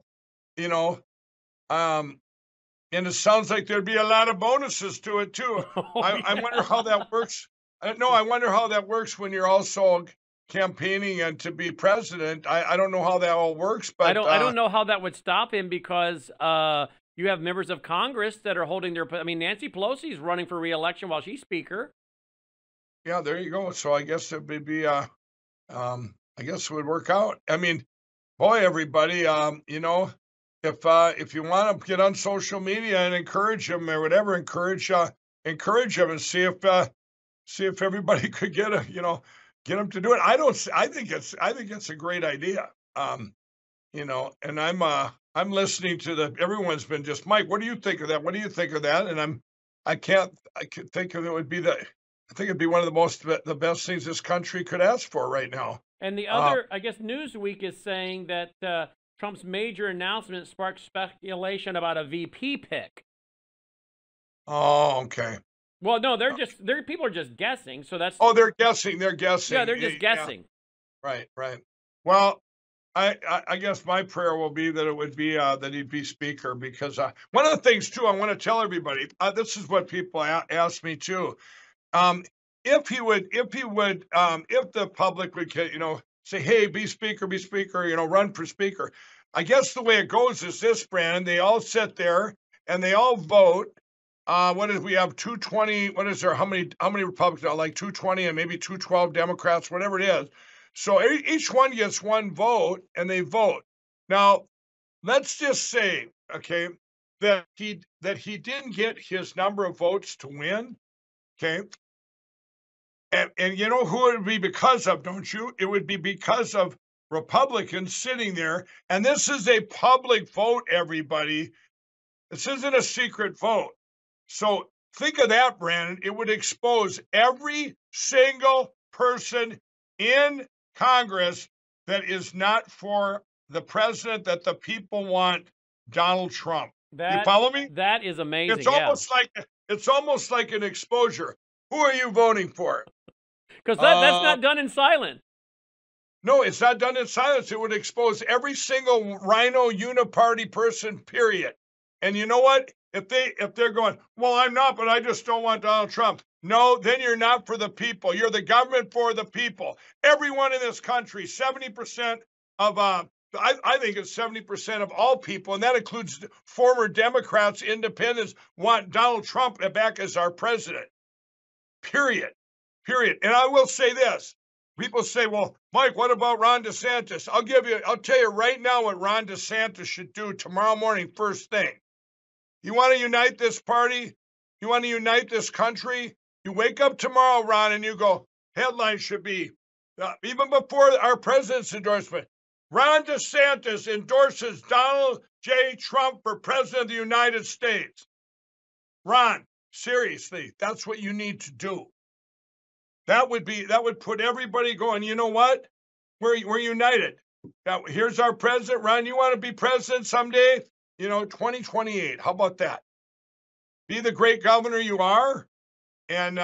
and it sounds like there'd be a lot of bonuses to it too. I wonder how that works. I wonder how that works when you're also campaigning and to be president. I don't know how that all works, but I don't know how that would stop him because you have members of Congress that are holding their. I mean, Nancy Pelosi is running for re-election while she's speaker. yeah, there you go. So I guess it would be I guess it would work out. I mean, boy, everybody, you know, if you want to get on social media and encourage them or whatever, encourage them and see if everybody could get them to do it. I think it's a great idea. You know, and I'm listening to everyone's been just, Mike, what do you think of that? What do you think of that? And I could think of it would be I think it'd be one of the best things this country could ask for right now. And the other, I guess, Newsweek is saying that Trump's major announcement sparked speculation about a VP pick. Oh, okay. Well, no, people are just guessing. So that's. Oh, they're guessing. They're guessing. Yeah, they're just guessing. Yeah. Right. Well, I guess my prayer will be that it would be that he'd be speaker, because one of the things too I want to tell everybody, this is what people ask me too, if the public would say, hey, be speaker, run for speaker. I guess the way it goes is this, Brandon, they all sit there and they all vote. We have 220, what is there, how many Republicans are, like 220 and maybe 212 Democrats, whatever it is. So each one gets one vote, and they vote. Now, let's just say, okay, that he didn't get his number of votes to win, okay? And you know who it would be because of, don't you? It would be because of Republicans sitting there, and this is a public vote, everybody. This isn't a secret vote. So think of that, Brandon. It would expose every single person in Congress that is not for the president that the people want, Donald Trump. You follow me? That is amazing. It's almost like an exposure. Who are you voting for? Because that's not done in silence. No, it's not done in silence. It would expose every single Rhino Uniparty person, period. And you know what? If they're going, well, I'm not, but I just don't want Donald Trump. No, then you're not for the people. You're the government for the people. Everyone in this country, 70% of, I think it's 70% of all people, and that includes former Democrats, independents, want Donald Trump back as our president. Period. And I will say this. People say, well, Mike, what about Ron DeSantis? I'll tell you right now what Ron DeSantis should do tomorrow morning, first thing. You want to unite this party? You want to unite this country? You wake up tomorrow, Ron, and you go, headline should be, even before our president's endorsement, Ron DeSantis endorses Donald J. Trump for president of the United States. Ron, seriously, that's what you need to do. That would put everybody going, you know what? We're united. Now, here's our president. Ron, you want to be president someday? 2028. How about that? Be the great governor you are, and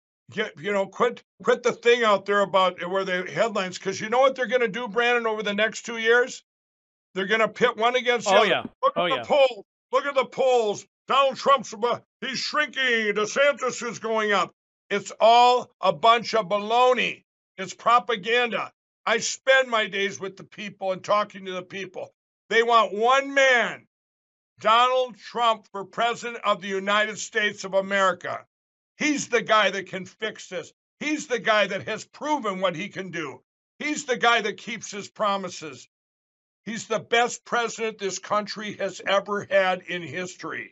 quit the thing out there about where the headlines, because you know what they're going to do, Brandon, over the next 2 years? They're going to pit one against the other. Yeah. Look at the polls. Look at the polls. Donald Trump's he's shrinking. DeSantis is going up. It's all a bunch of baloney. It's propaganda. I spend my days with the people and talking to the people. They want one man, Donald Trump, for president of the United States of America. He's the guy that can fix this. He's the guy that has proven what he can do. He's the guy that keeps his promises. He's the best president this country has ever had in history.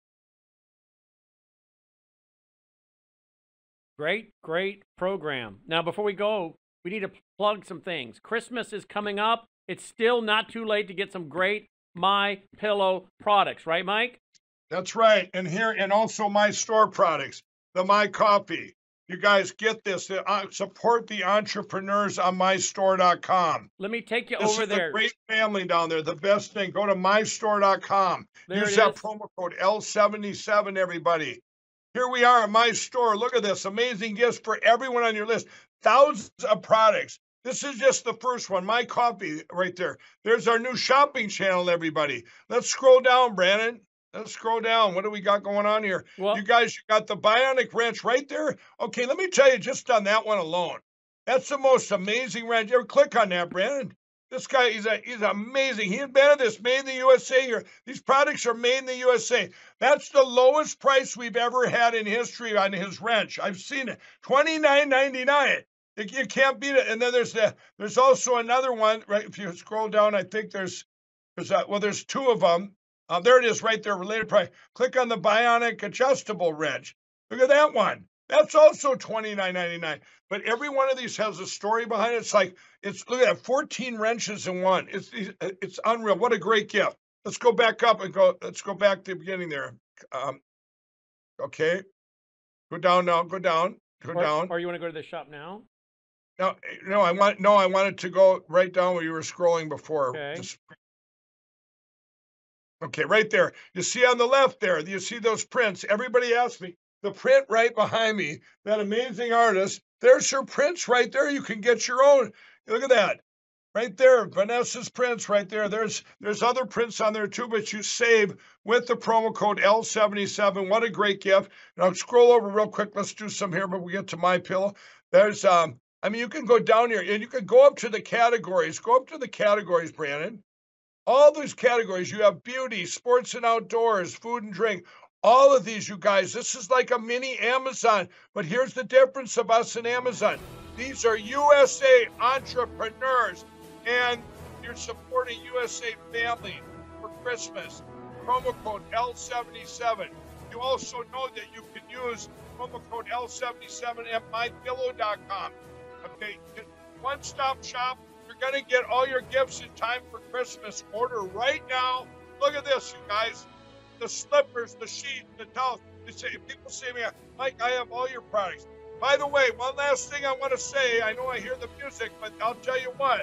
Great program. Now, before we go, we need to plug some things. Christmas is coming up. It's still not too late to get some great MyPillow products, right, Mike? That's right. And also my store products, the My Coffee. You guys get this. Support the entrepreneurs on mystore.com. Let me take you over there. This is a great family down there. The best thing. Go to mystore.com. Use that promo code L77, everybody. Here we are at my store. Look at this. Amazing gifts for everyone on your list. Thousands of products. This is just the first one. My Coffee right there. There's our new shopping channel, everybody. Let's scroll down, Brandon. Let's scroll down. What do we got going on here? Well, you got the Bionic Wrench right there. Okay, let me tell you just on that one alone. That's the most amazing wrench. You ever click on that, Brandon? This guy, he's amazing. He invented this, made in the USA here. These products are made in the USA. That's the lowest price we've ever had in history on his wrench. I've seen it, $29.99. You can't beat it. And then there's also another one, right? If you scroll down, I think there's two of them. There it is right there, related price. Click on the Bionic adjustable wrench. Look at that one. That's also $29.99. But every one of these has a story behind it. Look at that, 14 wrenches in one. It's unreal. What a great gift. Let's go back up and let's go back to the beginning there. Okay. Go down now. Go down. Down. Or you want to go to the shop now? No, I wanted to go right down where you were scrolling before. Okay. Okay, right there. You see on the left there, you see those prints. Everybody asks me, the print right behind me, that amazing artist, there's her prints right there. You can get your own. Look at that. Right there, Vanessa's prints right there. There's other prints on there too, but you save with the promo code L77. What a great gift. And I'll scroll over real quick. Let's do some here, but we get to MyPillow. There's, you can go down here and you can go up to the categories. Go up to the categories, Brandon. All these categories, you have beauty, sports and outdoors, food and drink. All of these, you guys, this is like a mini Amazon. But here's the difference of us and Amazon. These are USA entrepreneurs, and you're supporting USA family for Christmas. Promo code L77. You also know that you can use promo code L77 at mypillow.com. Okay, one-stop shop. You're going to get all your gifts in time for Christmas. Order right now. Look at this, you guys. The slippers, the sheets, the towels. People say to me, Mike, I have all your products. By the way, one last thing I want to say. I know I hear the music, but I'll tell you what.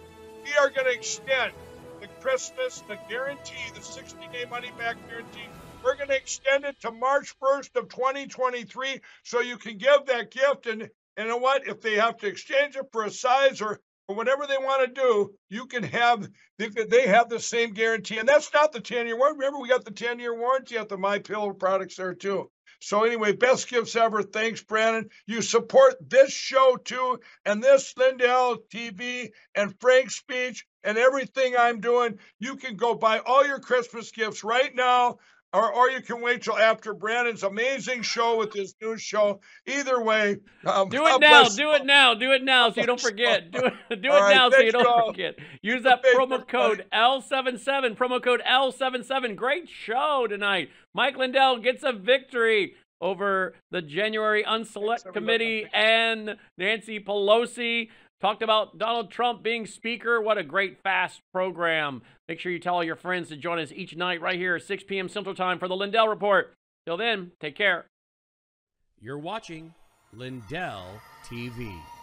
We are going to extend the Christmas, the guarantee, the 60-day money-back guarantee. We're going to extend it to March 1st of 2023 so you can give that gift. And you know what? If they have to exchange it for a size or whatever they want to do, you can have, they have the same guarantee. And that's not the 10-year warranty. Remember, we got the 10-year warranty at the MyPillow products there too. So anyway, best gifts ever. Thanks, Brandon. You support this show too, and this Lindell TV and Frank's speech and everything I'm doing. You can go buy all your Christmas gifts right now, or you can wait till after Brandon's amazing show with his new show. Either way, do it now. Do it now. Do it now so you don't forget. Do it now so you don't forget. Use that promo code L77. Promo code L77. Great show tonight. Mike Lindell gets a victory over the January Unselect Committee and Nancy Pelosi. Talked about Donald Trump being speaker. What a great, fast program. Make sure you tell all your friends to join us each night right here at 6 p.m. Central Time for the Lindell Report. Till then, take care. You're watching Lindell TV.